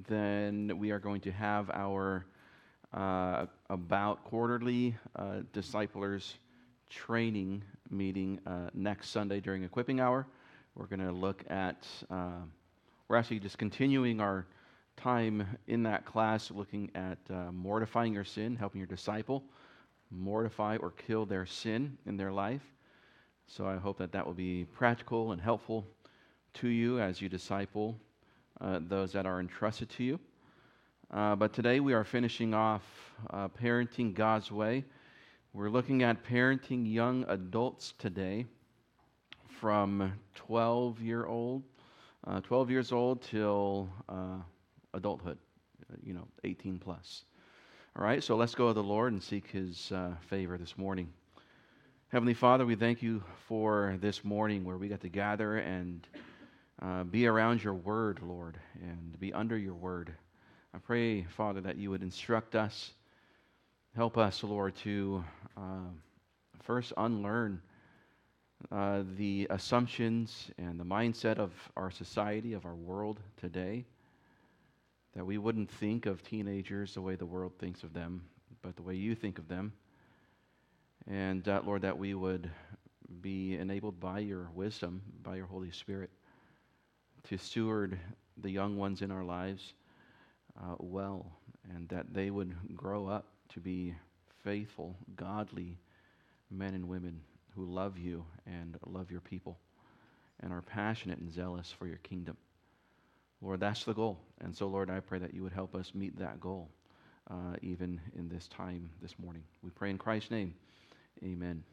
then we are going to have our about quarterly disciplers training meeting next Sunday during equipping hour. We're going to look at, we're actually just continuing our time in that class looking at mortifying your sin, helping your disciple mortify or kill their sin in their life. So I hope that that will be practical and helpful to you as you disciple those that are entrusted to you. But today we are finishing off Parenting God's Way. We're looking at parenting young adults today from 12 years old till adulthood, 18 plus. All right, so let's go to the Lord and seek His favor this morning. Heavenly Father, we thank you for this morning where we got to gather and be around your word, Lord, and be under your word. I pray, Father, that you would instruct us. Help us, Lord, to first unlearn the assumptions and the mindset of our society, of our world today, that we wouldn't think of teenagers the way the world thinks of them, but the way you think of them. And, Lord, that we would be enabled by your wisdom, by your Holy Spirit, to steward the young ones in our lives well, and that they would grow up to be faithful, godly men and women who love you and love your people and are passionate and zealous for your kingdom. Lord, that's the goal. And so, Lord, I pray that you would help us meet that goal even in this time this morning. We pray in Christ's name. Amen.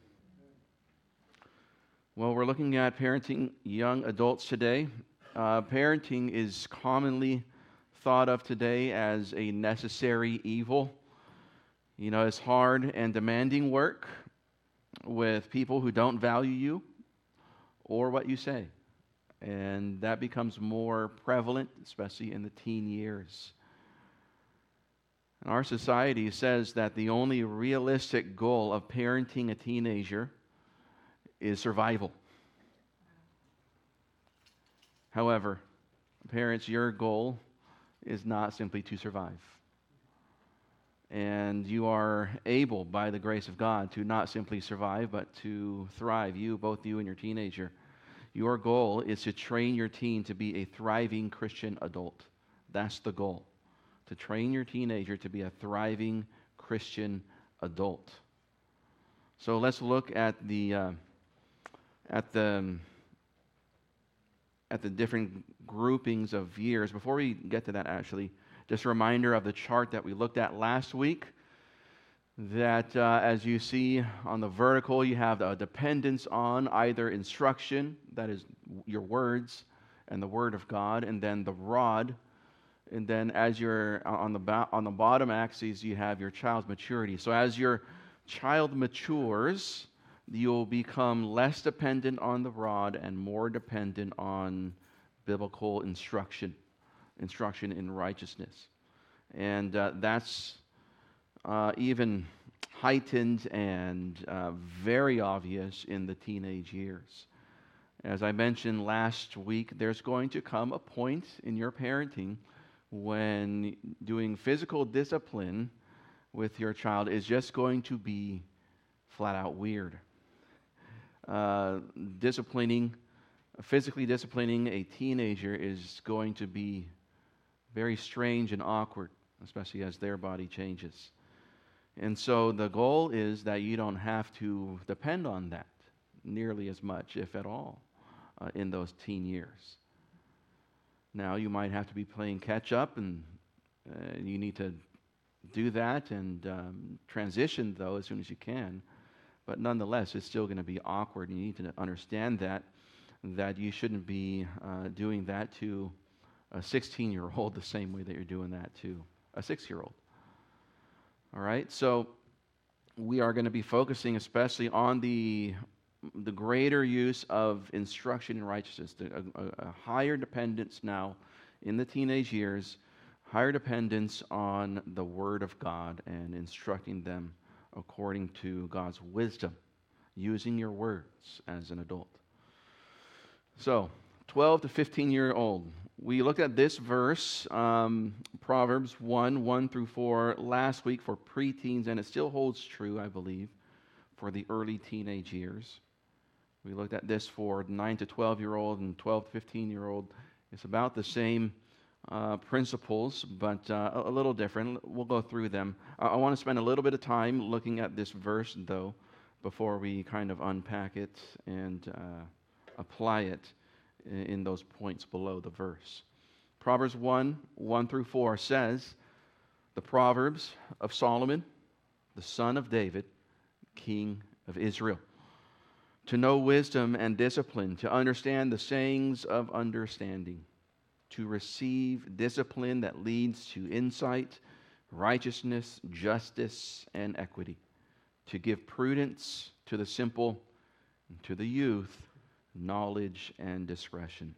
Well, we're looking at parenting young adults today. Parenting is commonly thought of today as a necessary evil. It's hard and demanding work with people who don't value you or what you say. And that becomes more prevalent, especially in the teen years. And our society says that the only realistic goal of parenting a teenager is survival. However, parents, your goal is not simply to survive. And you are able, by the grace of God, to not simply survive, but to thrive, both you and your teenager. Your goal is to train your teen to be a thriving Christian adult. That's the goal, to train your teenager to be a thriving Christian adult. So let's look at the different groupings of years. Before we get to that, actually, just a reminder of the chart that we looked at last week, that as you see on the vertical, you have a dependence on either instruction, that is your words and the Word of God, and then the rod. And then as you're on the bottom axis, you have your child's maturity. So as your child matures, you'll become less dependent on the rod and more dependent on biblical instruction in righteousness. And that's even heightened and very obvious in the teenage years. As I mentioned last week, there's going to come a point in your parenting when doing physical discipline with your child is just going to be flat out weird. Physically disciplining a teenager is going to be very strange and awkward, especially as their body changes. And so the goal is that you don't have to depend on that nearly as much, if at all, in those teen years. Now, you might have to be playing catch up, and you need to do that and transition, though, as soon as you can. But nonetheless, it's still going to be awkward. You need to understand that you shouldn't be doing that to a 16-year-old the same way that you're doing that to a 6-year-old. All right, so we are going to be focusing especially on the greater use of instruction in righteousness, a higher dependence now in the teenage years, higher dependence on the Word of God and instructing them according to God's wisdom, using your words as an adult. So, 12 to 15-year-old, We looked at this verse, Proverbs 1 through 4, last week for preteens, and it still holds true, I believe, for the early teenage years. We looked at this for 9 to 12-year-old and 12 to 15-year-old. It's about the same principles, but a little different. We'll go through them. I want to spend a little bit of time looking at this verse, though, before we kind of unpack it and apply it in those points below the verse. Proverbs 1 through 4 says, the Proverbs of Solomon, the son of David, king of Israel, to know wisdom and discipline, to understand the sayings of understanding, to receive discipline that leads to insight, righteousness, justice, and equity, to give prudence to the simple, and to the youth, knowledge and discretion.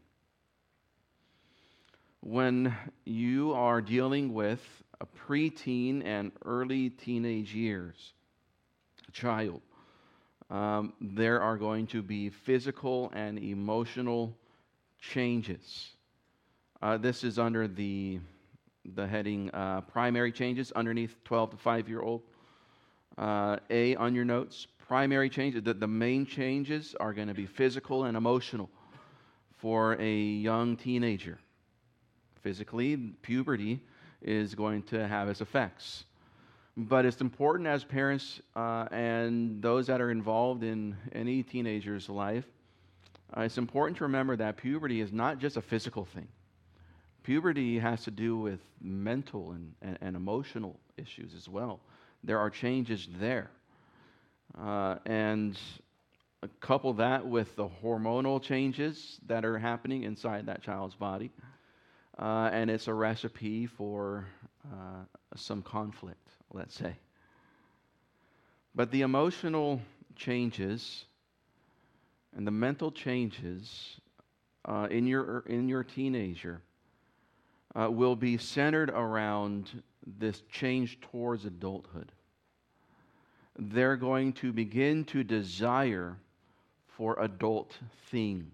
When you are dealing with a preteen and early teenage years, a child, there are going to be physical and emotional changes. This is under the heading primary changes underneath 12 to 5-year-old. A on your notes, primary changes. The main changes are going to be physical and emotional for a young teenager. Physically, puberty is going to have its effects. But it's important as parents and those that are involved in any teenager's life, it's important to remember that puberty is not just a physical thing. Puberty has to do with mental and emotional issues as well. There are changes there. And couple that with the hormonal changes that are happening inside that child's body. And it's a recipe for some conflict, let's say. But the emotional changes and the mental changes in your teenager will be centered around this change towards adulthood. They're going to begin to desire for adult things,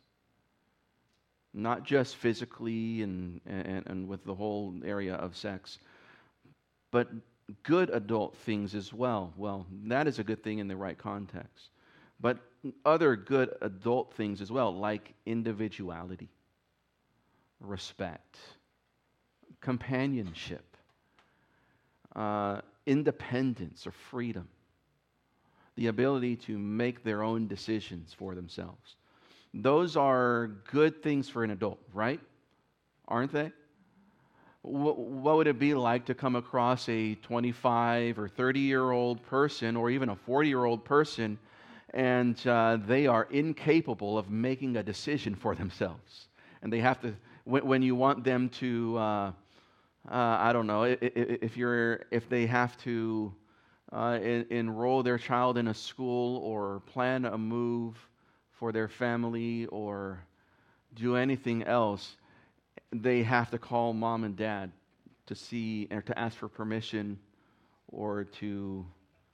not just physically and with the whole area of sex, but good adult things as well. Well, that is a good thing in the right context. But other good adult things as well, like individuality, respect, companionship, independence or freedom, the ability to make their own decisions for themselves. Those are good things for an adult, right? Aren't they? What would it be like to come across a 25 or 30-year-old person or even a 40-year-old person and they are incapable of making a decision for themselves? And they have to, when you want them to, I don't know, if they have to enroll their child in a school or plan a move for their family or do anything else, they have to call mom and dad to see or to ask for permission or to,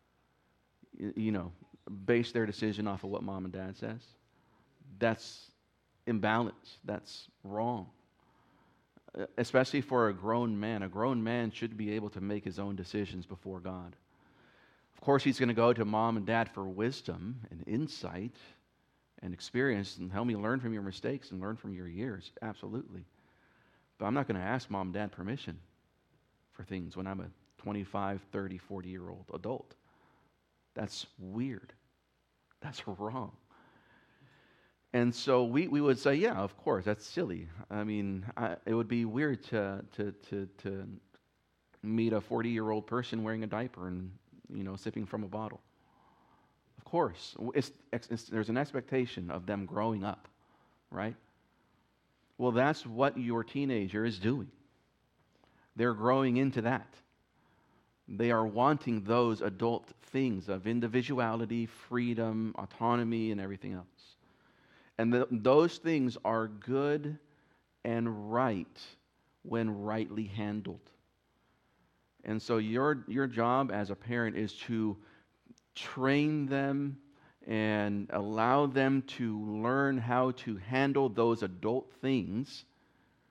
base their decision off of what mom and dad says. That's imbalance. That's wrong. Especially for a grown man. A grown man should be able to make his own decisions before God. Of course, he's going to go to mom and dad for wisdom and insight and experience and help me learn from your mistakes and learn from your years. Absolutely. But I'm not going to ask mom and dad permission for things when I'm a 25, 30, 40-year-old adult. That's weird. That's wrong. And so we would say, yeah, of course, that's silly. I mean, it would be weird to meet a 40-year-old person wearing a diaper and, sipping from a bottle. Of course, there's an expectation of them growing up, right? Well, that's what your teenager is doing. They're growing into that. They are wanting those adult things of individuality, freedom, autonomy, and everything else. And those things are good and right when rightly handled. And so your job as a parent is to train them and allow them to learn how to handle those adult things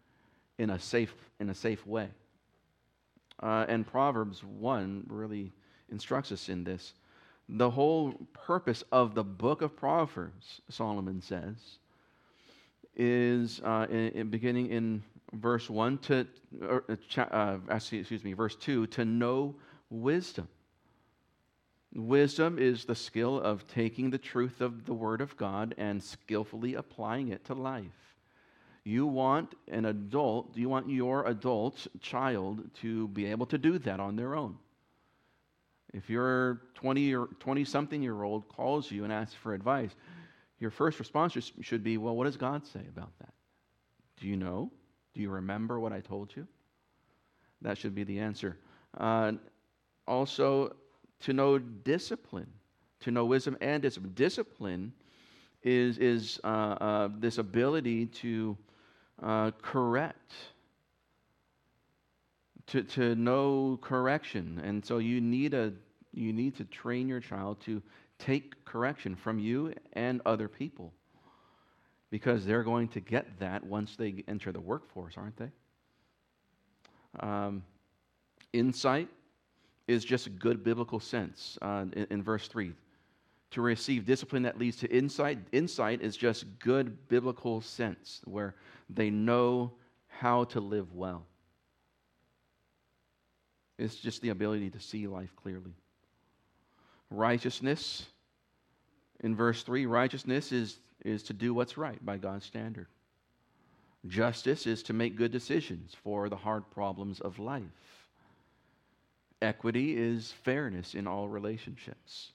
in a safe way. And Proverbs 1 really instructs us in this. The whole purpose of the book of Proverbs, Solomon says, is beginning in verse 1 verse 2, to know wisdom. Wisdom is the skill of taking the truth of the Word of God and skillfully applying it to life. You want your adult child to be able to do that on their own. If your 20-something-year-old calls you and asks for advice, your first response should be, well, what does God say about that? Do you know? Do you remember what I told you? That should be the answer. Also, to know discipline, to know wisdom and discipline. Discipline is this ability to correct, to know correction, and so you need to train your child to take correction from you and other people, because they're going to get that once they enter the workforce, aren't they? Insight is just good biblical sense. In verse 3, to receive discipline that leads to insight. Insight is just good biblical sense, where they know how to live well. It's just the ability to see life clearly. Righteousness, in verse 3, righteousness is to do what's right by God's standard. Justice is to make good decisions for the hard problems of life. Equity is fairness in all relationships.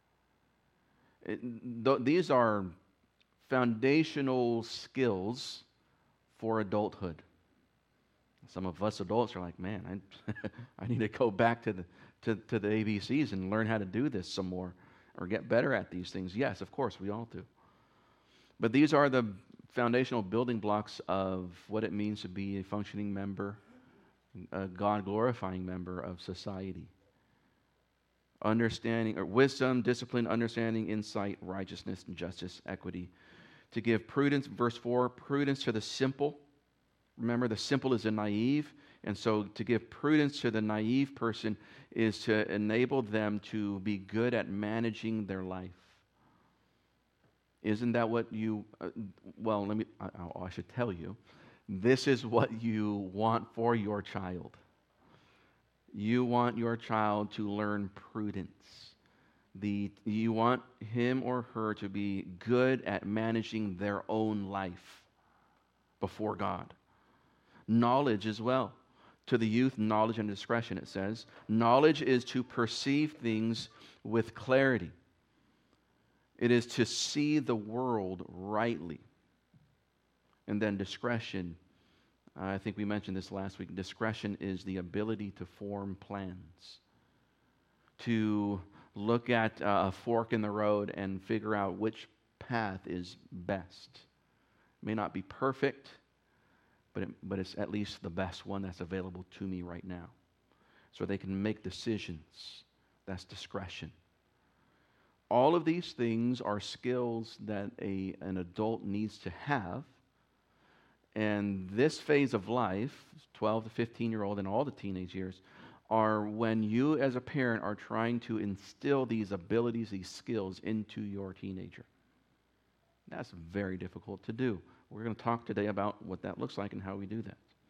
These are foundational skills for adulthood. Some of us adults are like, man, I need to go back to the ABCs and learn how to do this some more, or get better at these things. Yes, of course, we all do. But these are the foundational building blocks of what it means to be a functioning member, a God-glorifying member of society. Understanding, or wisdom, discipline, understanding, insight, righteousness, and justice, equity. To give prudence, verse 4, prudence to the simple. Remember, the simple is the naive, and so to give prudence to the naive person is to enable them to be good at managing their life. Isn't that what you, I should tell you, this is what you want for your child. You want your child to learn prudence. You want him or her to be good at managing their own life before God. Knowledge as well. To the youth, knowledge and discretion, it says. Knowledge is to perceive things with clarity. It is to see the world rightly. And then discretion, I think we mentioned this last week. Discretion is the ability to form plans, to look at a fork in the road and figure out which path is best. It may not be perfect, but it's at least the best one that's available to me right now. So they can make decisions. That's discretion. All of these things are skills that an adult needs to have. And this phase of life, 12 to 15-year-old and all the teenage years, are when you as a parent are trying to instill these abilities, these skills into your teenager. That's very difficult to do. We're going to talk today about what that looks like and how we do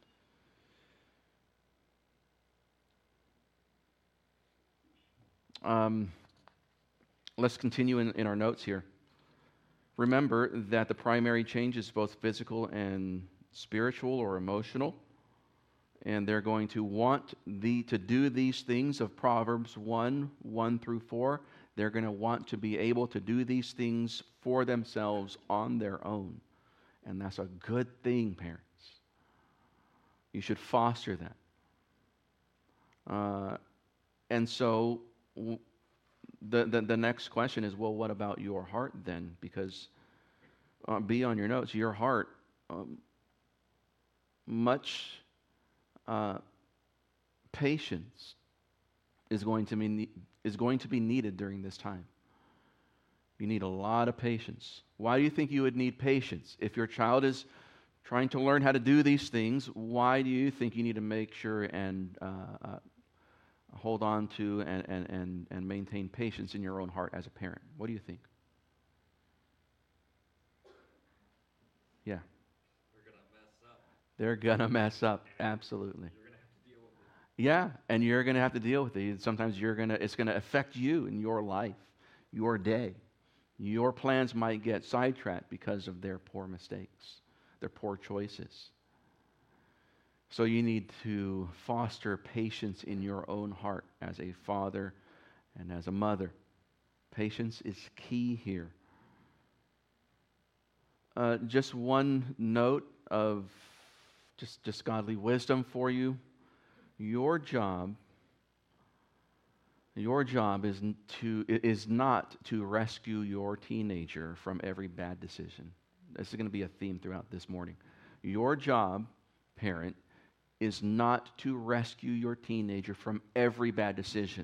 that. Let's continue in our notes here. Remember that the primary change is both physical and spiritual or emotional. And they're going to want to do these things of Proverbs 1 through 4. They're going to want to be able to do these things for themselves on their own. And that's a good thing, parents. You should foster that. And so the next question is, well, what about your heart then? Because be on your notes, your heart, much patience is going to be needed during this time. You need a lot of patience. Why do you think you would need patience? If your child is trying to learn how to do these things, why do you think you need to make sure and hold on to and maintain patience in your own heart as a parent? What do you think? Yeah. They're going to mess up. Absolutely. Yeah, and you're going to have to deal with it. Sometimes it's going to affect you in your life, your day. Your plans might get sidetracked because of their poor mistakes, their poor choices. So you need to foster patience in your own heart as a father and as a mother. Patience is key here. Just one note of just godly wisdom for you. Your job is not to rescue your teenager from every bad decision. This is going to be a theme throughout this morning. Your job, parent, is not to rescue your teenager from every bad decision.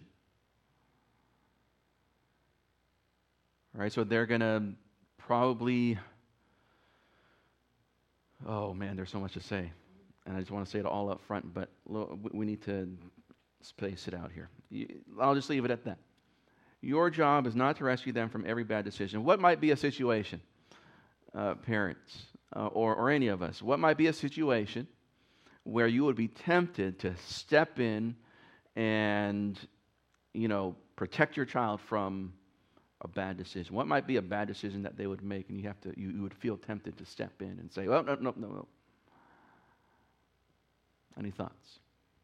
All right, so they're going to probably, oh man, there's so much to say. And I just want to say it all up front, but we need to space it out here. I'll just leave it at that. Your job is not to rescue them from every bad decision. What might be a situation, parents, or any of us? What might be a situation where you would be tempted to step in and, protect your child from a bad decision? What might be a bad decision that they would make, and you would feel tempted to step in and say, "Well, no." Any thoughts?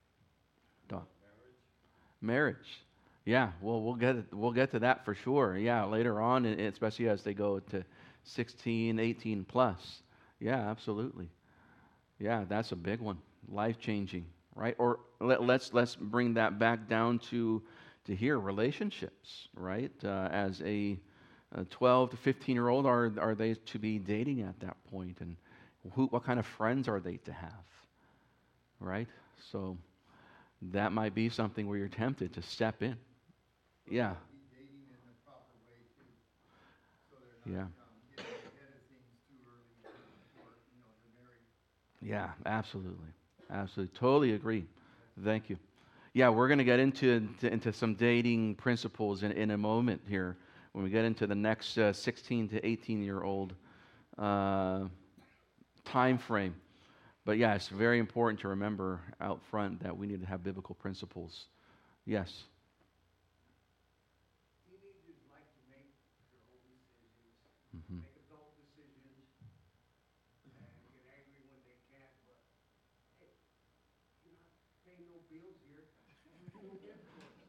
Marriage. Yeah, well, we'll get to that for sure. Yeah, later on, especially as they go to 16, 18 plus. Yeah, absolutely. Yeah, that's a big one. Life-changing, right? Or let's bring that back down to here, relationships, right? As a 12 to 15-year-old, are they to be dating at that point? And what kind of friends are they to have? Right? So that might be something where you're tempted to step in. Yeah. Yeah. Yeah, absolutely. Absolutely. Totally agree. Thank you. Yeah, we're going to get into some dating principles in a moment here when we get into the next 16 to 18-year-old time frame. But yeah, it's very important to remember out front that we need to have biblical principles. Yes. Teenagers like to make their own decisions, Mm-hmm. make adult decisions, and get angry when they can't. But hey, you're not paying no bills here. You don't get to it.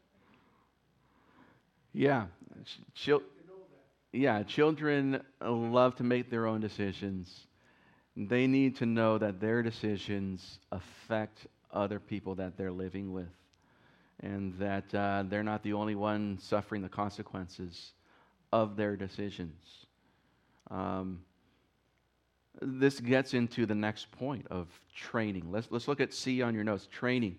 Yeah. Yeah, children love to make their own decisions. They need to know that their decisions affect other people that they're living with, and that they're not the only one suffering the consequences of their decisions. This gets into the next point of training. Let's look at C on your notes. Training.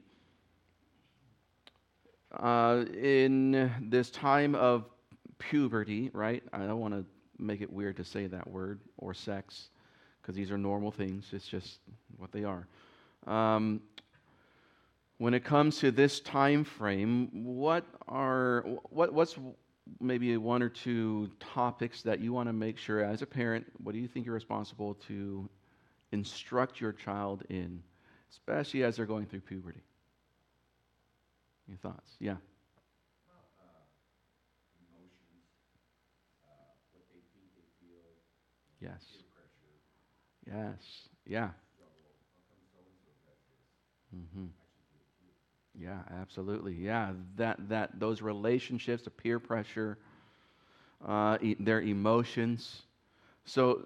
In this time of puberty, right? I don't want to make it weird to say that word, or sex, because these are normal things. It's just what they are. When it comes to this time frame, what's maybe one or two topics that you want to make sure as a parent, what do you think you're responsible to instruct your child in, especially as they're going through puberty? Your thoughts? Yeah. Emotions, what they think they feel, Yes. peer pressure, Yes. Yeah. struggle. How come so-and-so does this? Mm-hmm. I should do it too. Yeah, absolutely. Yeah, that those relationships, the peer pressure, their emotions. So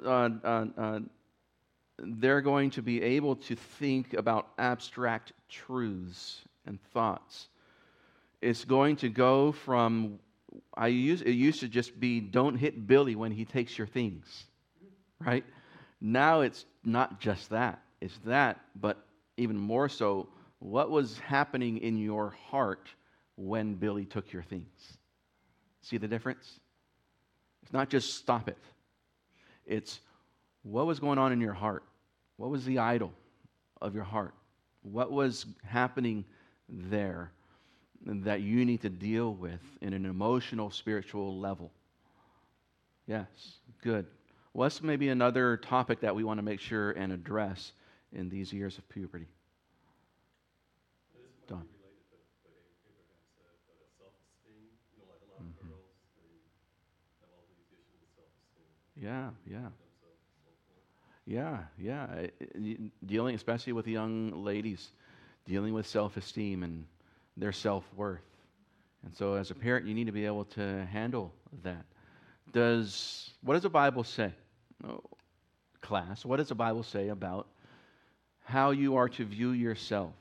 they're going to be able to think about abstract truths and thoughts. It's going to go from it used to just be, don't hit Billy when he takes your things, right? Now it's not just that. It's that, but even more so, what was happening in your heart when Billy took your things? See the difference? It's not just stop it. It's what was going on in your heart What was the idol of your heart? What was happening there that you need to deal with in an emotional, spiritual level? Yes, good. What's maybe another topic that we want to make sure and address in these years of puberty? This might Don. be related to what Abraham said, but self-esteem, like a lot of Mhm. girls, they have all these issues with self-esteem. Yeah, yeah. Themselves and so forth. Yeah. Dealing, especially with young ladies, dealing with self-esteem and their self-worth. And so as a parent, you need to be able to handle that. What does the Bible say? Oh, class, what does the Bible say about how you are to view yourself?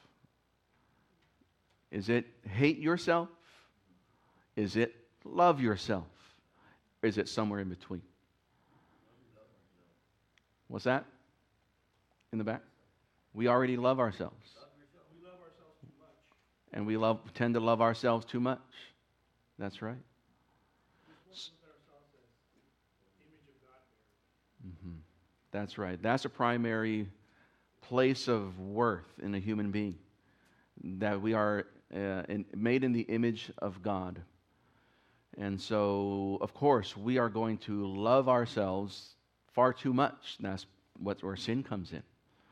Is it hate yourself? Is it love yourself? Or is it somewhere in between? What's that? In the back? We already love ourselves. We love ourselves too much. And we tend to love ourselves too much. That's right. We're supposed to look at ourselves as image of God bearer. Mhm. That's right. That's a primary place of worth in a human being. That we are made in the image of God. And so, of course, we are going to love ourselves far too much. That's where sin comes in.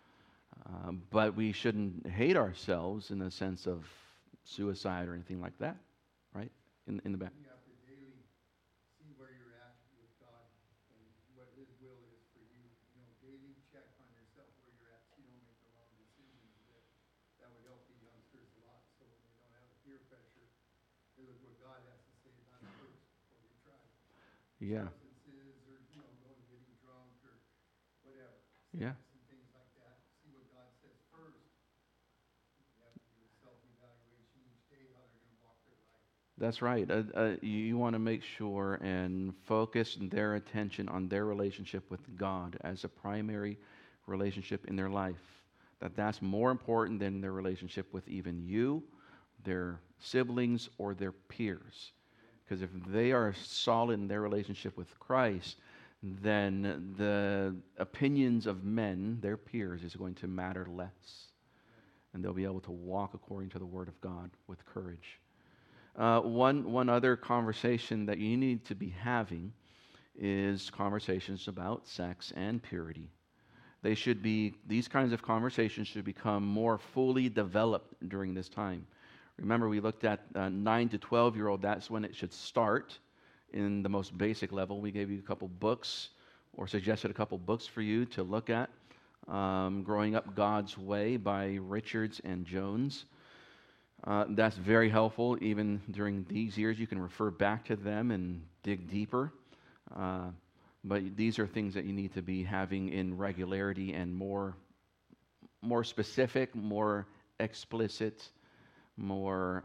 But we shouldn't hate ourselves in the sense of suicide or anything like that, right? In the back. You have to daily see where you're at with God and what His will is for you. Daily check on yourself where you're at so you don't make the wrong decisions. That would help the youngsters a lot so when they don't have the peer pressure, they look what God has to say about it first before they try Yeah. substances or, going getting drunk or whatever. Yeah. Sex and things like that. See what God says first. You have to do a self-evaluation each day how they're going to walk their life. That's right. You want to make sure and focus their attention on their relationship with God as a primary relationship in their life. That's more important than their relationship with even you, their siblings, or their peers. Because if they are solid in their relationship with Christ, then the opinions of men, their peers, is going to matter less. And they'll be able to walk according to the Word of God with courage. One other conversation that you need to be having is conversations about sex and purity. These kinds of conversations should become more fully developed during this time. Remember, we looked at 9 to 12-year-old, that's when it should start in the most basic level. We gave you a couple books or suggested a couple books for you to look at. Growing Up God's Way by Richards and Jones. That's very helpful. Even during these years, you can refer back to them and dig deeper. But these are things that you need to be having in regularity and more specific, more explicit, more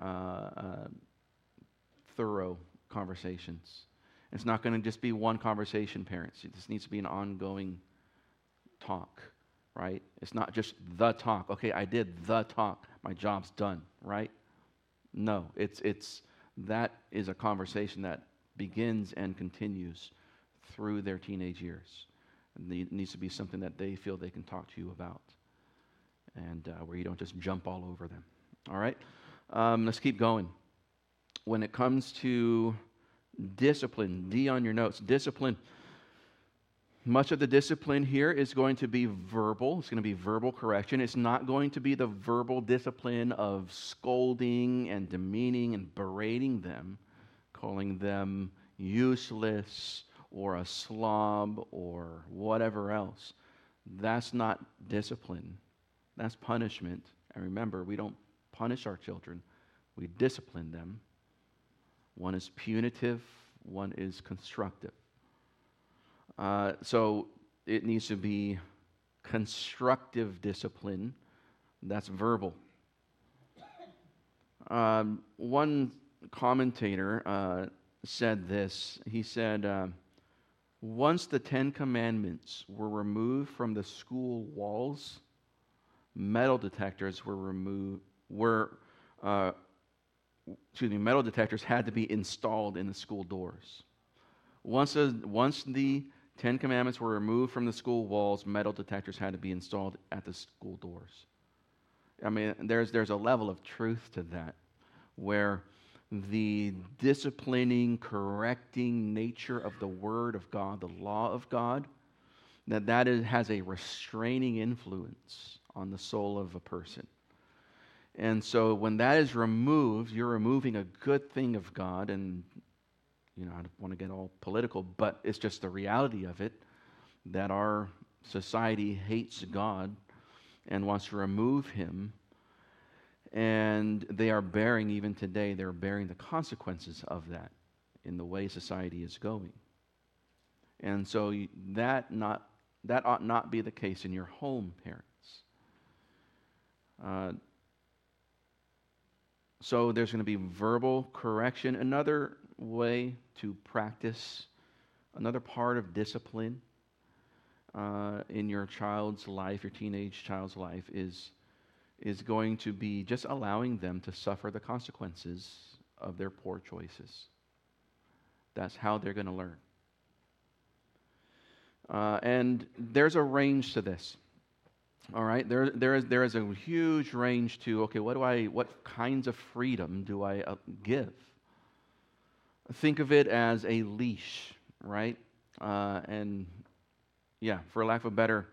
thorough conversations. It's not going to just be one conversation, parents. This needs to be an ongoing talk, right? It's not just the talk. Okay, I did the talk. My job's done, right? No, that is a conversation that begins and continues through their teenage years. And it needs to be something that they feel they can talk to you about, and where you don't just jump all over them. All right, let's keep going. When it comes to discipline, D on your notes, discipline. Much of the discipline here is going to be verbal. It's going to be verbal correction. It's not going to be the verbal discipline of scolding and demeaning and berating them, calling them useless or a slob or whatever else. That's not discipline. That's punishment. And remember, we don't punish our children. We discipline them. One is punitive, one is constructive. So it needs to be constructive discipline. That's verbal. One commentator said this. He said, once the 10 Commandments were removed from the school walls, metal detectors metal detectors had to be installed in the school doors. Once the 10 Commandments were removed from the school walls. Metal detectors had to be installed at the school doors. I mean, there's a level of truth to that, where the disciplining, correcting nature of the Word of God, the law of God, has a restraining influence on the soul of a person. And so when that is removed, you're removing a good thing of God. And, I don't want to get all political, but it's just the reality of it, that our society hates God and wants to remove him. And they are bearing, even today, they're bearing the consequences of that in the way society is going. And so that ought not be the case in your home, parents. So there's going to be verbal correction. Another way to practice, another part of discipline in your child's life, your teenage child's life, is going to be just allowing them to suffer the consequences of their poor choices. That's how they're going to learn. And there's a range to this. All right, there is a huge range to, okay, what kinds of freedom do I give? Think of it as a leash, right? And yeah, for lack of a better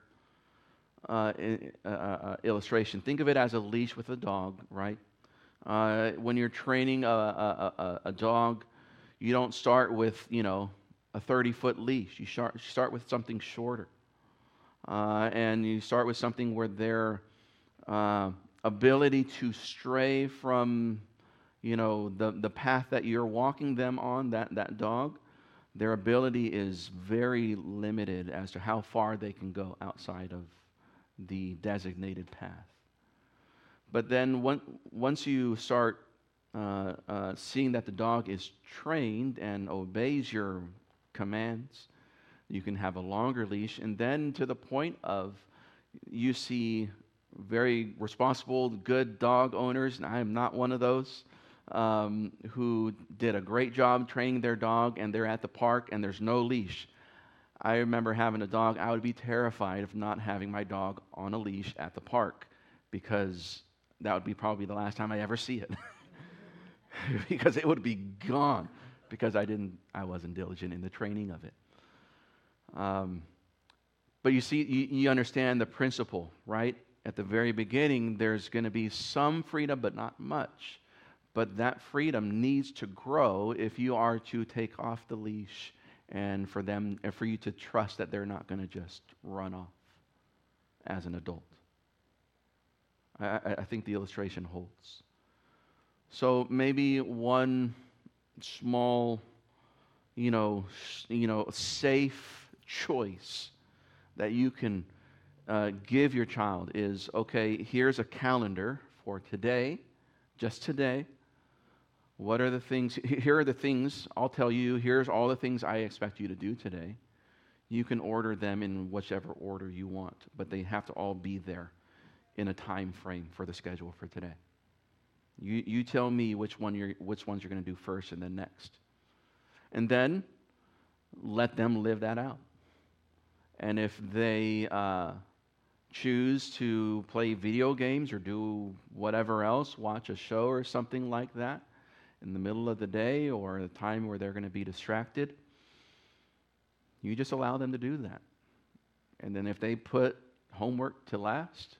illustration, think of it as a leash with a dog, right? When you're training a dog, you don't start with, a 30-foot leash. You start with something shorter. And you start with something where their ability to stray from, the path that you're walking them on, that dog, their ability is very limited as to how far they can go outside of the designated path. But then once you start seeing that the dog is trained and obeys your commands, you can have a longer leash, and then to the point of you see very responsible, good dog owners, and I am not one of those, who did a great job training their dog, and they're at the park and there's no leash. I remember having a dog. I would be terrified of not having my dog on a leash at the park, because that would be probably the last time I ever see it. Because it would be gone, because I wasn't diligent in the training of it. But you see, you understand the principle, right? At the very beginning, there's going to be some freedom, but not much. But that freedom needs to grow if you are to take off the leash, and for you to trust that they're not going to just run off as an adult. I think the illustration holds. So maybe one small, safe choice that you can give your child is, okay, here's a calendar for today, just today. What are the things? Here are the things I'll tell you. Here's all the things I expect you to do today. You can order them in whichever order you want, but they have to all be there in a time frame for the schedule for today. You tell me which ones you're going to do first and then next. And then let them live that out. And if they choose to play video games or do whatever else, watch a show or something like that in the middle of the day or a time where they're going to be distracted, you just allow them to do that. And then if they put homework to last,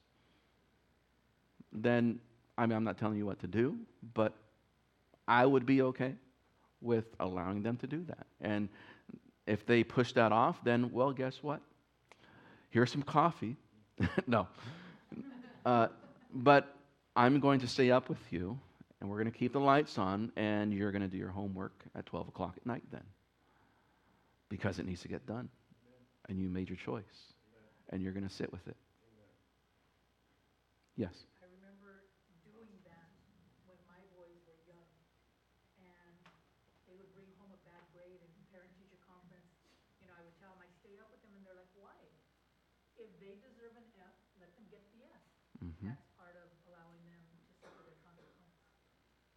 then, I'm not telling you what to do, but I would be okay with allowing them to do that. And if they push that off, then, well, guess what? Here's some coffee. No. But I'm going to stay up with you, and we're going to keep the lights on, and you're going to do your homework at 12 o'clock at night then. Because it needs to get done. And you made your choice. And you're going to sit with it. Yes? I remember doing that when my boys were young, and they would bring home a bad grade in parent-teacher conference. I would tell them, I stayed up with them, and they're like, why? If they deserve an F, let them get the S. Mm-hmm. That's part of allowing them to suffer their consequences.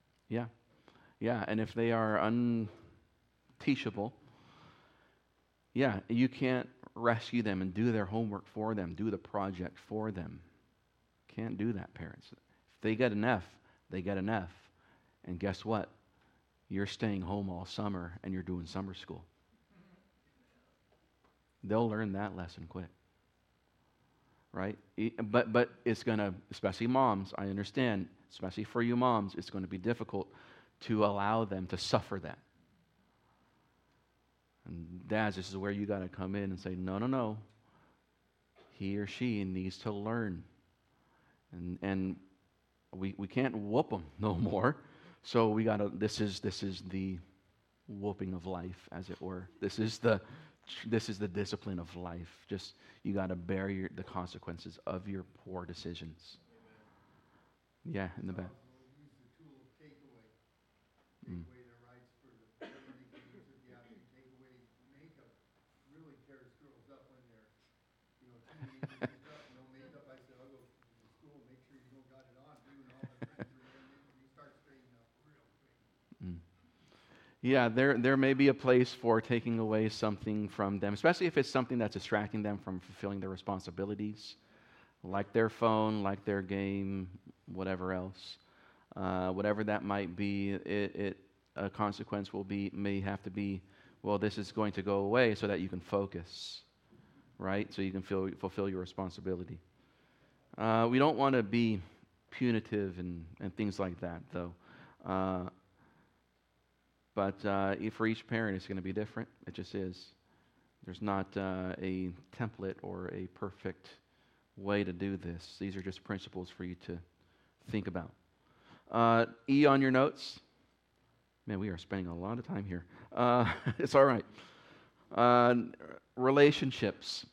Yeah. And if they are unteachable, Yeah, you can't rescue them and do their homework for them, do the project for them. Can't do that, parents. If they get an F, they get an F. And guess what? You're staying home all summer and you're doing summer school. They'll learn that lesson quick. Right? But it's going to, especially moms, I understand, especially for you moms, it's going to be difficult to allow them to suffer that. And dads, this is where you got to come in and say, no, no, no. He or she needs to learn. And we can't whoop them no more. So we got to, this is the whooping of life, as it were. This is the discipline of life. Just, you got to bear the consequences of your poor decisions. Yeah, in the back. Use the tool of takeaway. Take away their rights for the family to use it. Yeah, you take away makeup. Really tears girls up when they're, teenagers and stuff, no makeup. I said, I'll go to school, make sure you don't got it on. You and all my friends are in, and you start straightening up real quick. Yeah, there may be a place for taking away something from them, especially if it's something that's distracting them from fulfilling their responsibilities, like their phone, like their game, whatever else. Whatever that might be, a consequence may have to be, well, this is going to go away so that you can focus, right? So you can fulfill your responsibility. We don't want to be punitive and things like that, though. But for each parent, it's going to be different. It just is. There's not a template or a perfect way to do this. These are just principles for you to think about. E on your notes. Man, we are spending a lot of time here. It's all right. Relationships.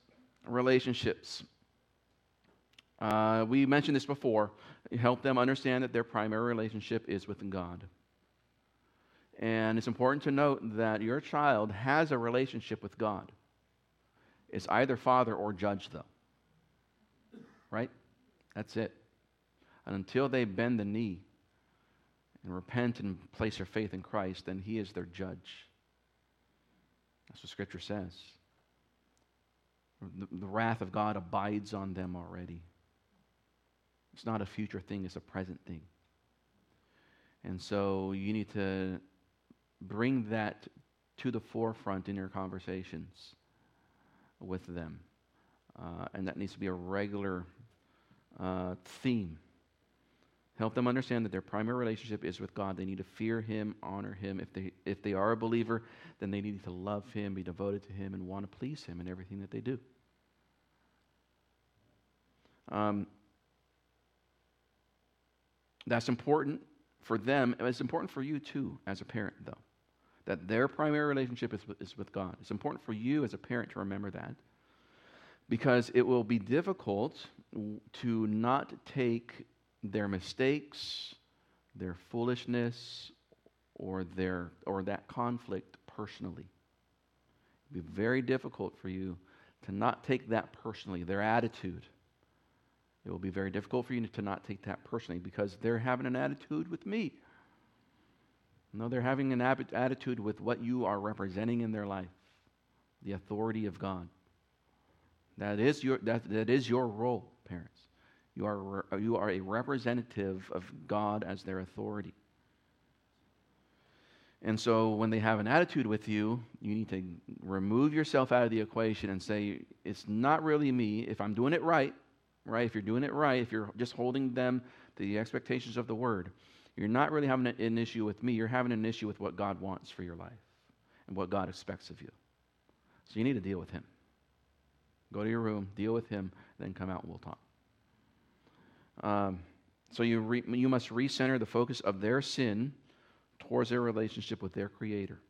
We mentioned this before. Help them understand that their primary relationship is with God. And it's important to note that your child has a relationship with God. It's either father or judge, though. Right? That's it. And until they bend the knee and repent and place their faith in Christ, then He is their judge. That's what Scripture says. The wrath of God abides on them already. It's not a future thing, it's a present thing. And so you need to bring that to the forefront in your conversations with them. And that needs to be a regular theme. Help them understand that their primary relationship is with God. They need to fear Him, honor Him. If they are a believer, then they need to love Him, be devoted to Him, and want to please Him in everything that they do. That's important for them. It's important for you too, as a parent, though, that their primary relationship is with God. It's important for you as a parent to remember that, because it will be difficult to not take their mistakes, their foolishness, or that conflict personally. It'll be very difficult for you to not take that personally, their attitude. It will be very difficult for you to not take that personally, because they're having an attitude with me. No, they're having an attitude with what you are representing in their life, the authority of God. That is your role, parents. You are a representative of God as their authority. And so when they have an attitude with you, you need to remove yourself out of the equation and say, it's not really me. If I'm doing it right, if you're doing it right, if you're just holding them to the expectations of the Word, you're not really having an issue with me. You're having an issue with what God wants for your life and what God expects of you. So you need to deal with Him. Go to your room, deal with Him, then come out and we'll talk. So you must recenter the focus of their sin towards their relationship with their Creator.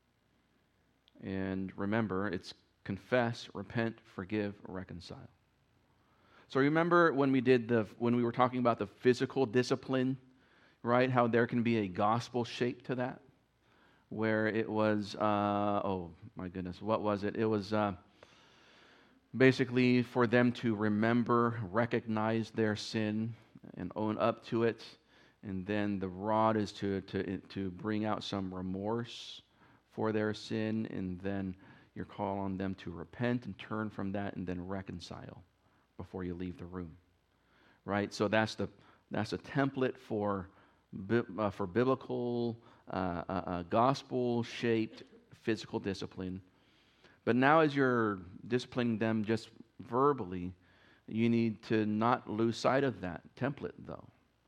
And remember, it's confess, repent, forgive, reconcile. So remember when we were talking about the physical discipline, right? How there can be a gospel shape to that, where it was, oh my goodness, what was it? It was basically for them to remember, recognize their sin, and own up to it. And then the rod is to bring out some remorse for their sin, and then You're calling on them to repent and turn from that and then reconcile before you leave the room, right? So that's a template for biblical, gospel-shaped physical discipline. But now as you're disciplining them just verbally, you need to not lose sight of that template, though.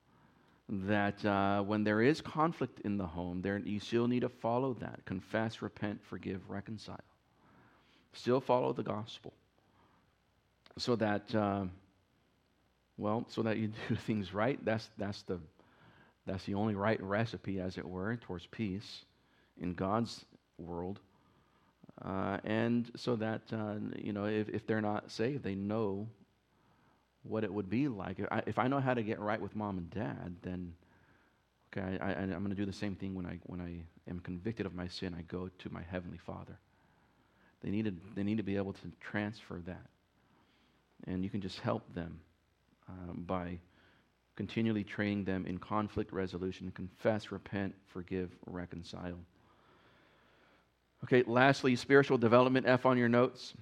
That when there is conflict in the home, you still need to follow that. Confess, repent, forgive, reconcile. Still follow the gospel. So that, so that you do things right. That's the only right recipe, as it were, towards peace in God's world. And so that, if they're not saved, they know what it would be like. If I know how to get right with mom and dad, then, okay, I'm going to do the same thing when I am convicted of my sin. I go to my Heavenly Father. They need to be able to transfer that. And you can just help them by continually training them in conflict resolution, confess, repent, forgive, reconcile. Okay, lastly, spiritual development, F on your notes.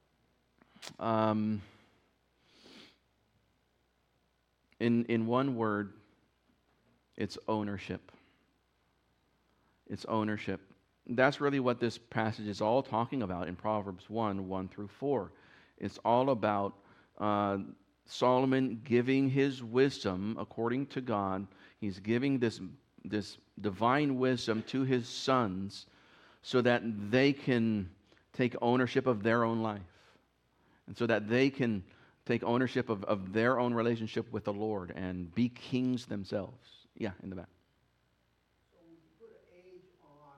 In one word, it's ownership. It's ownership. That's really what this passage is all talking about in Proverbs 1 through 4. It's all about Solomon giving his wisdom according to God. He's giving this divine wisdom to his sons so that they can take ownership of their own life. And so that they can take ownership of their own relationship with the Lord and be kings themselves. Yeah, in the back. So would you put an age on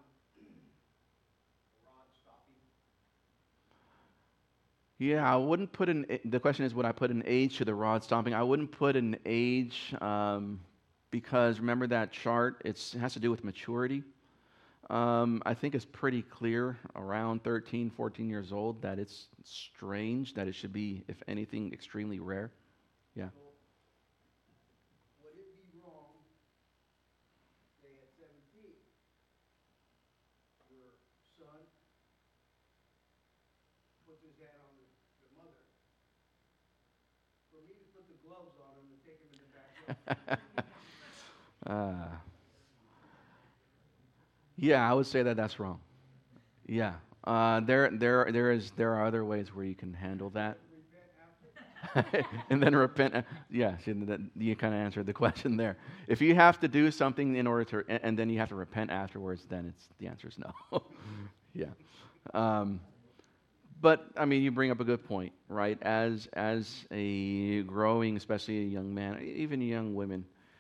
rod stopping? Yeah, I wouldn't put the question is, would I put an age to the rod stomping? I wouldn't put an age because remember that chart, it has to do with maturity. I think it's pretty clear around 13, 14 years old that it's strange that it should be, if anything, extremely rare. Yeah. So would it be wrong, say at 17, your son puts his hand on the mother, for me to put the gloves on him and take him in the backyard? Yeah, I would say that that's wrong. Yeah, there are other ways where you can handle that, and then repent. Yeah, see, you kind of answered the question there. If you have to do something in order to, and then you have to repent afterwards, then the answer is no. Yeah, but I mean, you bring up a good point, right? As a growing, especially a young man, even young women.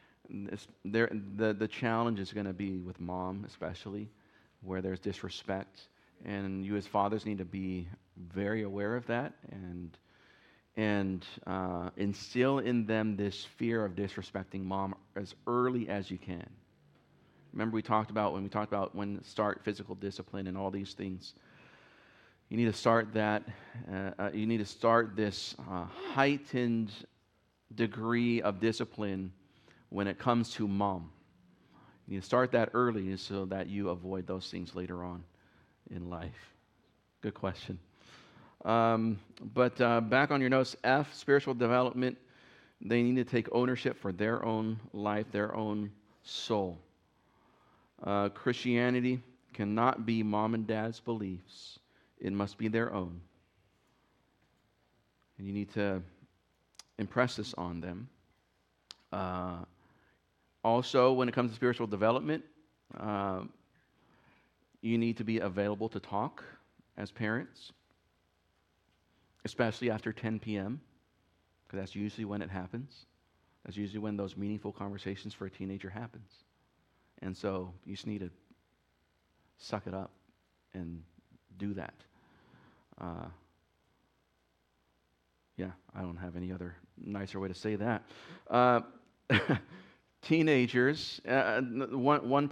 The challenge is going to be with mom, especially, where there's disrespect, and you as fathers need to be very aware of that and instill in them this fear of disrespecting mom as early as you can. Remember, when we talked about when start physical discipline and all these things. You need to start that. You need to start this heightened degree of discipline when it comes to mom. You start that early so that you avoid those things later on in life. Good question. But back on your notes, F, spiritual development. They need to take ownership for their own life, their own soul. Christianity cannot be mom and dad's beliefs. It must be their own. And you need to impress this on them. Also, when it comes to spiritual development, you need to be available to talk as parents, especially after 10 p.m., because that's usually when it happens. That's usually when those meaningful conversations for a teenager happens. And so you just need to suck it up and do that. Yeah, I don't have any other nicer way to say that. Teenagers, one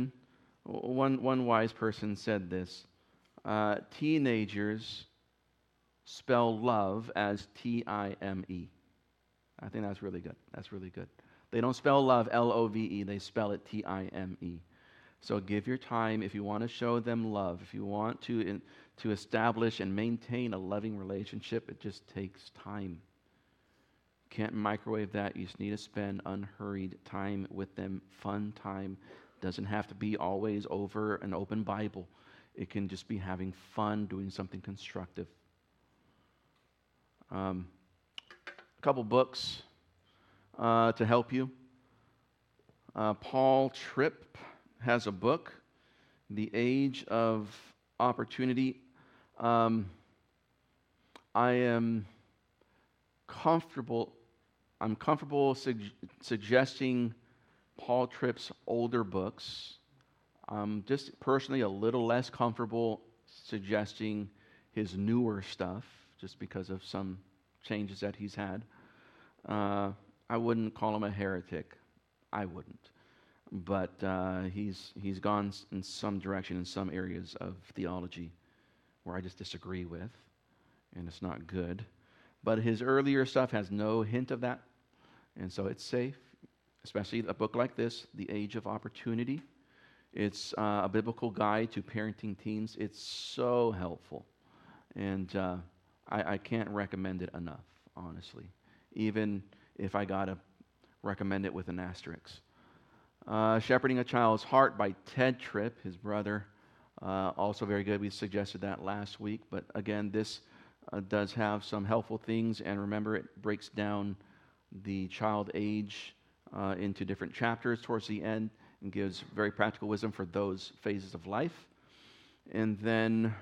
wise person said this. Teenagers spell love as T-I-M-E. I think that's really good. That's really good. They don't spell love L-O-V-E. They spell it T-I-M-E. So give your time if you want to show them love, if you want to to establish and maintain a loving relationship, it just takes time. Can't microwave that. You just need to spend unhurried time with them, fun time. Doesn't have to be always over an open Bible. It can just be having fun, doing something constructive. A couple books to help you. Paul Tripp has a book, The Age of Opportunity. I am comfortable suggesting Paul Tripp's older books. Just personally a little less comfortable suggesting his newer stuff, just because of some changes that he's had. I wouldn't call him a heretic. I wouldn't. But he's gone in some direction in some areas of theology where I just disagree with, and it's not good. But his earlier stuff has no hint of that, and so it's safe, especially a book like this, The Age of Opportunity. It's a biblical guide to parenting teens. It's so helpful, and I can't recommend it enough, honestly, even if I got to recommend it with an asterisk. Shepherding a Child's Heart by Ted Tripp, his brother, also very good. We suggested that last week, but again, this does have some helpful things, and remember, it breaks down the child age into different chapters towards the end and gives very practical wisdom for those phases of life. And then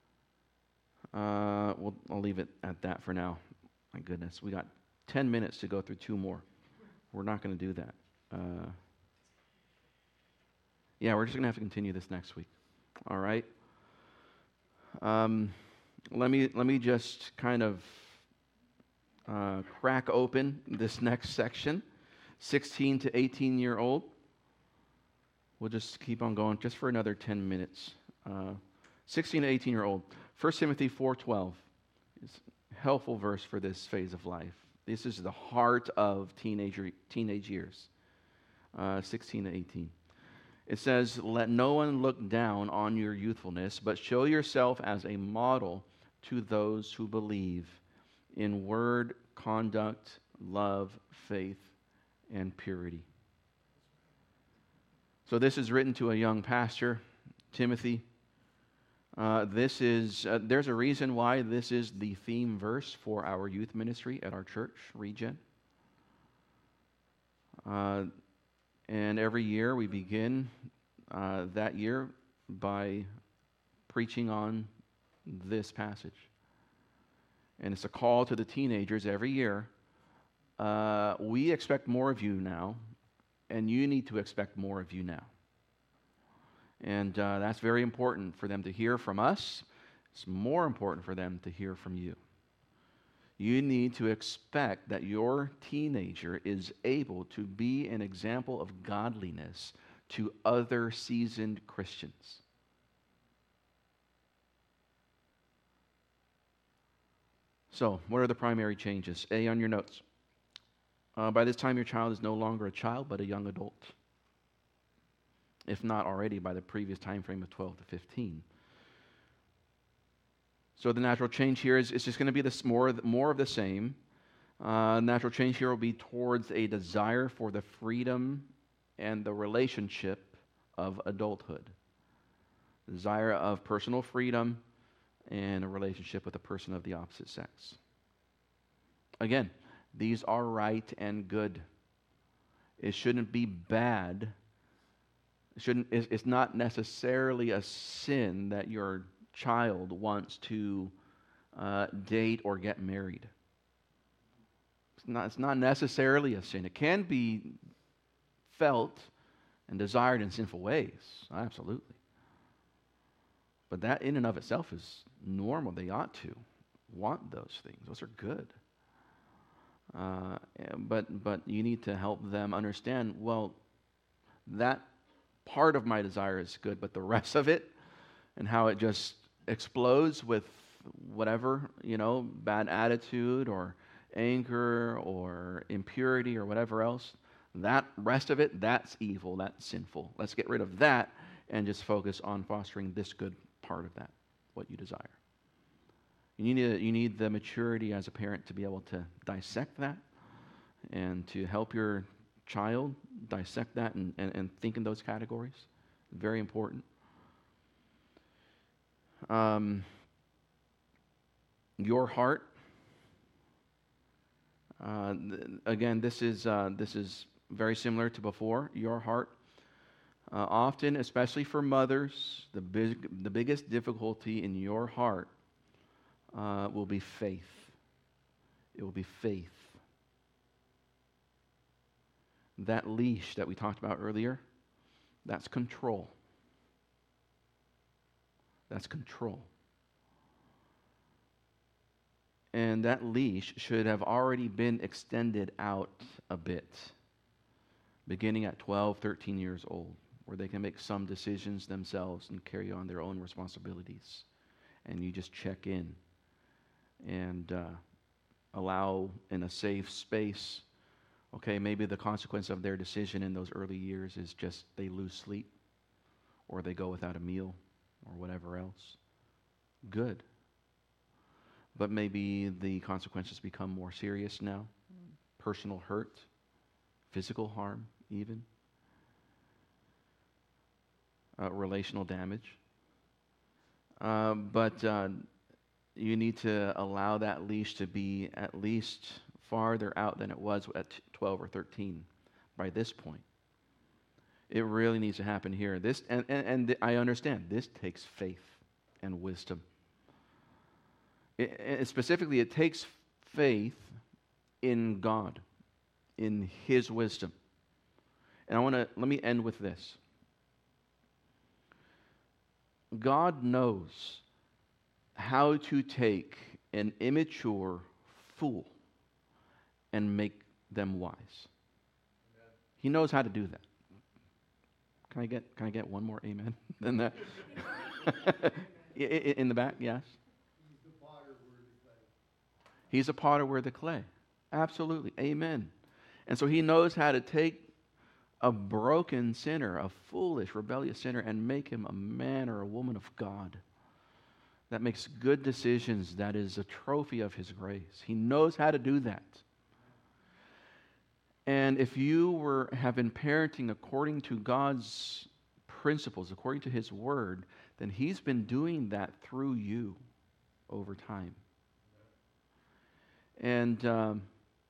I'll leave it at that for now. My goodness, we got 10 minutes to go through two more. We're not going to do that. Yeah, we're just going to have to continue this next week. All right. Let me just kind of crack open this next section. 16 to 18-year-old. We'll just keep on going just for another 10 minutes. 16 to 18-year-old. 1 Timothy 4:12 is a helpful verse for this phase of life. This is the heart of teenage years. 16 to 18. It says, "Let no one look down on your youthfulness, but show yourself as a model to those who believe in word, conduct, love, faith, and purity." So this is written to a young pastor, Timothy. There's a reason why this is the theme verse for our youth ministry at our church, Regen. And every year we begin that year by preaching on this passage. And it's a call to the teenagers every year. We expect more of you now, and you need to expect more of you now. And that's very important for them to hear from us. It's more important for them to hear from you. You need to expect that your teenager is able to be an example of godliness to other seasoned Christians. So, what are the primary changes? A on your notes. By this time, your child is no longer a child, but a young adult, if not already by the previous time frame of 12 to 15. So the natural change here is it's just going to be more of the same. Natural change here will be towards a desire for the freedom and the relationship of adulthood. Desire of personal freedom and a relationship with a person of the opposite sex. Again, these are right and good. It shouldn't be bad. It's not necessarily a sin that your child wants to date or get married. It's not necessarily a sin. It can be felt and desired in sinful ways, absolutely. But that in and of itself is normal. They ought to want those things. Those are good. But you need to help them understand, well, that part of my desire is good, but the rest of it and how it just explodes with whatever, bad attitude or anger or impurity or whatever else, that rest of it, that's evil, that's sinful. Let's get rid of that and just focus on fostering this good part of that. what you desire. You need the maturity as a parent to be able to dissect that and to help your child dissect that and think in those categories. Very important. Your heart. Again, this is very similar to before. Your heart. Often, especially for mothers, the biggest difficulty in your heart will be faith. It will be faith. That leash that we talked about earlier, that's control. That's control. And that leash should have already been extended out a bit, beginning at 12, 13 years old, where they can make some decisions themselves and carry on their own responsibilities. And you just check in and allow in a safe space. Okay, maybe the consequence of their decision in those early years is just they lose sleep or they go without a meal or whatever else. Good. But maybe the consequences become more serious now. Personal hurt, physical harm even, relational damage. But you need to allow that leash to be at least farther out than it was at 12 or 13 by this point. It really needs to happen here. This and I understand this takes faith and wisdom. Specifically, it takes faith in God, in His wisdom. And let me end with this. God knows how to take an immature fool and make them wise. He knows how to do that. Can I get one more amen than that? In the back, yes. He's the potter, we're the clay. He's a potter, we're the clay. Absolutely. Amen. And so He knows how to take a broken sinner, a foolish, rebellious sinner, and make him a man or a woman of God that makes good decisions, that is a trophy of His grace. He knows how to do that. And if you have been parenting according to God's principles, according to His Word, then He's been doing that through you over time. And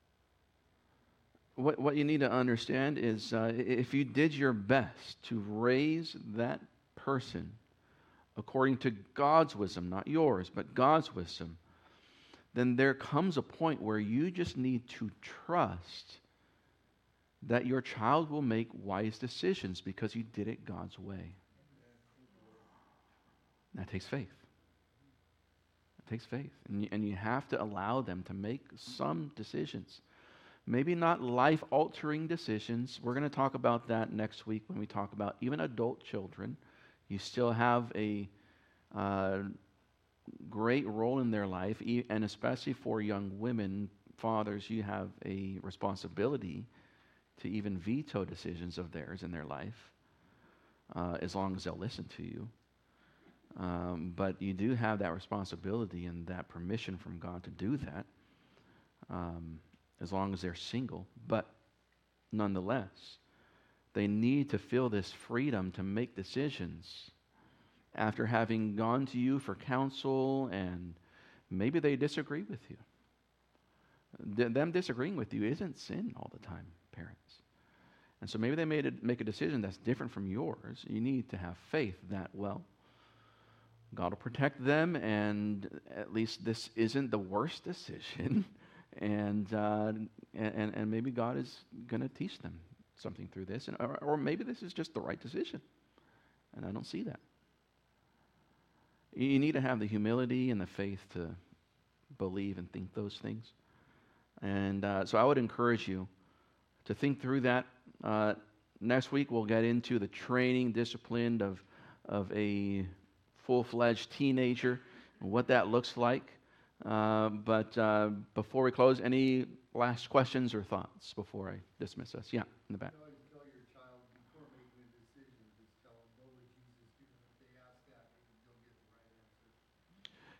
what you need to understand is if you did your best to raise that person according to God's wisdom, not yours, but God's wisdom, then there comes a point where you just need to trust that your child will make wise decisions because you did it God's way. That takes faith. It takes faith. And you have to allow them to make some decisions. Maybe not life-altering decisions. We're going to talk about that next week when we talk about even adult children. You still have a great role in their life, and especially for young women, fathers, you have a responsibility to even veto decisions of theirs in their life, as long as they'll listen to you. But you do have that responsibility and that permission from God to do that, as long as they're single. But nonetheless, they need to feel this freedom to make decisions after having gone to you for counsel, and maybe they disagree with you. Them disagreeing with you isn't sin all the time, parents. And so maybe they make a decision that's different from yours. You need to have faith that, well, God will protect them, and at least this isn't the worst decision, and maybe God is going to teach them something through this, or maybe this is just the right decision, and I don't see that. You need to have the humility and the faith to believe and think those things. And so I would encourage you to think through that. Next week we'll get into the training discipline of a full-fledged teenager and what that looks like. But before we close, any last questions or thoughts before I dismiss us? Yeah, in the back. You always tell your child before making a decision, just tell them, go with Jesus, because if they ask that, maybe they'll get the right answer.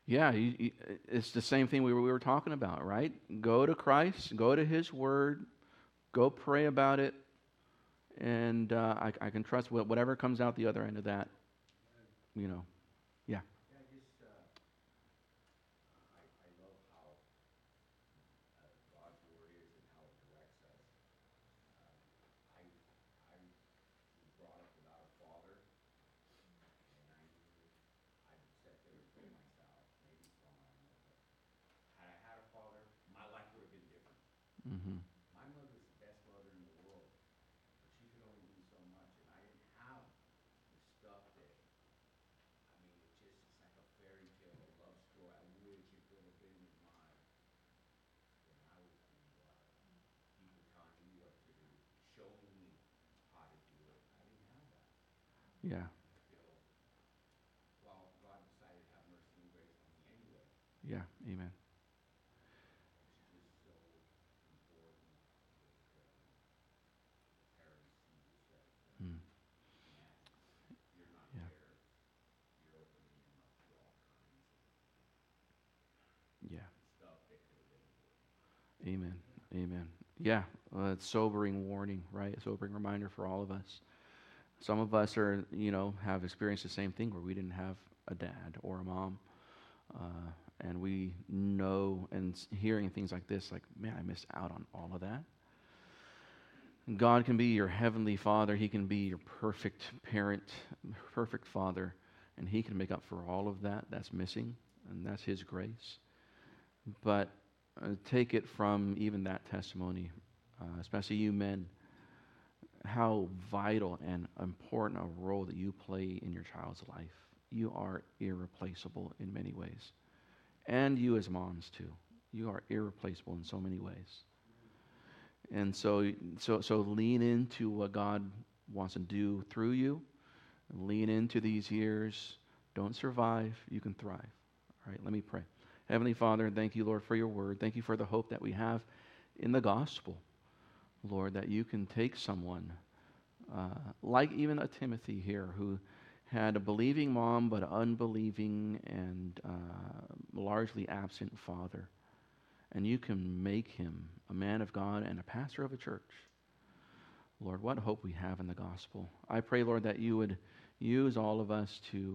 Yeah, it's the same thing we were talking about, right? Go to Christ, go to His Word, go pray about it, and I can trust whatever comes out the other end of that, you know. Yeah. Yeah, I just, I love how God's word is and how it directs us. I was brought up without a father, and I knew I'd sit there and pray myself, maybe some, I don't know, but had I had a father, my life would have been different. Mm-hmm. My mother's the best mother in the world, but she could only do so much, and I didn't have the stuff that, I mean, it's like a fairy tale, a love story. I wish it would have been in my, when I was growing up. People telling me what to do, showing me how to do it. I didn't have that Yeah. until, well, God decided to have mercy and grace on me anyway. Yeah. Amen. It's just so important that the parents see this as, Mm. man, you're not Yeah. there. You're opening them up to all kinds of Yeah. stuff that could have been avoided. Amen. Amen. Yeah. It's sobering warning, right? A sobering reminder for all of us. Some of us are, have experienced the same thing where we didn't have a dad or a mom. And we know, and hearing things like this, like, man, I missed out on all of that. God can be your heavenly Father. He can be your perfect parent, perfect Father, and He can make up for all of that that's missing, and that's His grace. But take it from even that testimony, especially you men, how vital and important a role that you play in your child's life. You are irreplaceable in many ways. And you as moms too. You are irreplaceable in so many ways. And so lean into what God wants to do through you. Lean into these years. Don't survive, you can thrive. All right, let me pray. Heavenly Father, thank you, Lord, for your word. Thank you for the hope that we have in the gospel, Lord, that you can take someone like even a Timothy here who had a believing mom but an unbelieving and largely absent father. And you can make him a man of God and a pastor of a church. Lord, what hope we have in the gospel. I pray, Lord, that you would use all of us to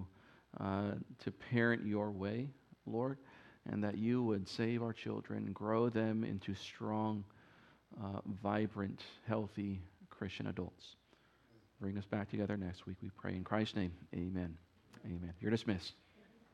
parent your way, Lord, and that you would save our children, grow them into strong, vibrant, healthy Christian adults. Bring us back together next week, we pray in Christ's name. Amen. Amen. You're dismissed.